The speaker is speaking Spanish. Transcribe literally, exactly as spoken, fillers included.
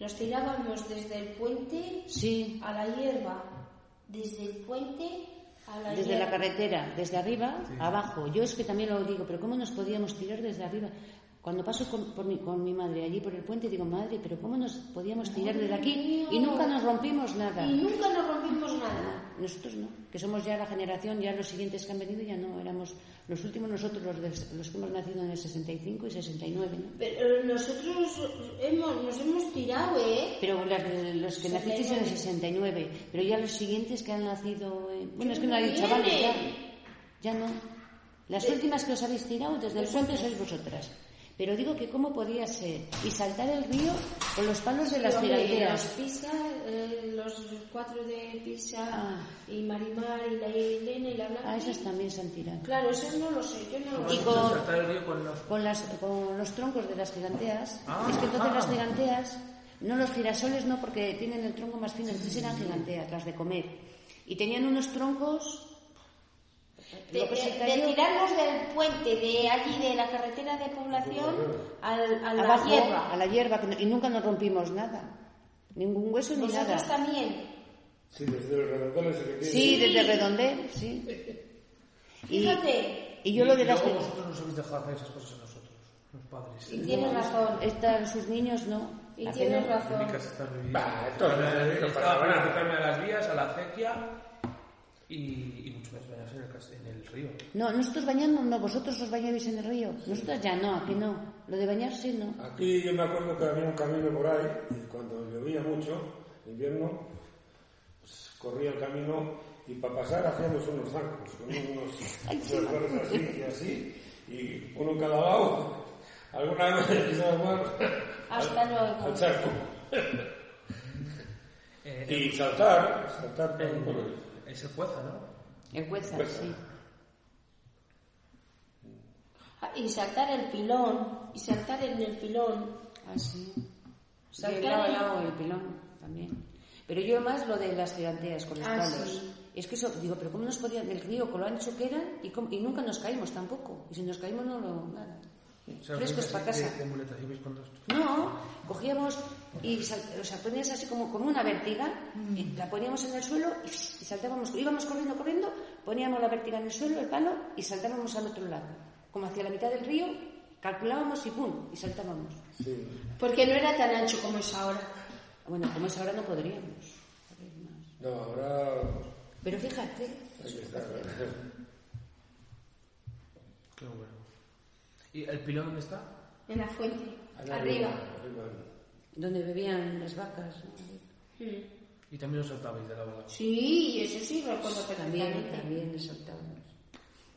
nos tirábamos desde el puente sí. a la hierba, desde el puente a la desde hierba. la carretera, desde arriba sí. abajo. Yo es que también lo digo, pero ¿cómo nos podíamos tirar desde arriba? Cuando paso con, por mi, con mi madre allí por el puente, digo, madre, pero ¿cómo nos podíamos tirar desde aquí? Y nunca nos rompimos nada. Y nunca nos rompimos nada. Nosotros no, que somos ya la generación, ya los siguientes que han venido ya no, éramos los últimos nosotros, los, de, los que hemos nacido en el sesenta y cinco y sesenta y nueve, ¿no? Pero nosotros hemos, nos hemos tirado, ¿eh? Pero las, los que nacisteis en el sesenta y nueve, pero ya los siguientes que han nacido... Eh, bueno, es que no hay chavales, ya, ya no. Las de... últimas que os habéis tirado desde el puente sois vosotras. Pero digo que cómo podría ser y saltar el río con los palos de las giganteas. Los Pisa, eh, los cuatro de Pisa ah. y Marimar y la Elena y la Blanca. Ah, esas también se han tirado. Claro, eso no lo sé, yo no lo y sé. Con, saltar el río con los... Con, las, con los troncos de las giganteas. Ah, es que entonces ah. las giganteas, no los girasoles no, porque tienen el tronco más fino, entonces eran giganteas, las de comer. Y tenían unos troncos... De, de, de tirarnos del puente de allí de la carretera de población al, a la Abajo, hierba a la hierba y nunca nos rompimos nada, ningún hueso ni nada. ¿Vosotros también? Sí, desde el redondel ese que tiene. Sí, desde el redondel, sí. Fíjate. Y, y yo lo de las... Luego vosotros nos habéis dejado hacer esas cosas a nosotros, los padres. Y tienes razón. Están sus niños, no. Y tienes razón. En mi casa está prohibido. Bah, entonces, no estaba para nada. acercarme a las vías, a la acequia y, y mucho más bañarse en el, en el río. No, nosotros bañamos, no, vosotros os bañabais en el río. Nosotros ya no, aquí no. Lo de bañarse no. Aquí yo me acuerdo que había un camino por ahí y cuando llovía mucho, en invierno, pues, corría el camino y para pasar hacíamos unos zancos con unos flores así y así y uno en cada lado. Alguna vez me quise armar hasta luego al, al charco. eh, y saltar, saltar por, por el... Es el Cueza, ¿no? El Cueza, sí. Y saltar el pilón, y saltar en el pilón. Ah, sí. Saltar y el lado, el... lado, el pilón también. Pero yo más lo de las giganteas con los ah, palos. Sí. Es que eso, digo, pero ¿cómo nos podían del río con lo ancho que eran? Y, cómo, y nunca nos caímos tampoco. Y si nos caímos no lo... nada. O sea, frescos para casa. ¿Qué muletas ibais cuando esto? No, cogíamos y sal, o sea, ponías así como, como una vértiga, mm. y la poníamos en el suelo y, y saltábamos, íbamos corriendo, corriendo, poníamos la vértiga en el suelo, el palo, y saltábamos al otro lado. Como hacia la mitad del río, calculábamos y pum, y saltábamos. Sí. Porque no era tan ancho como es ahora. Bueno, como es ahora no podríamos. No, ahora... Pero fíjate. Hay que estar, qué bueno. ¿Y el pilón dónde está? En la fuente, arriba. arriba. arriba. Donde bebían las vacas, ¿no? Mm. Y también os saltabais de la balada. Sí, eso sí, recuerdo También, perfectamente. también les saltábamos.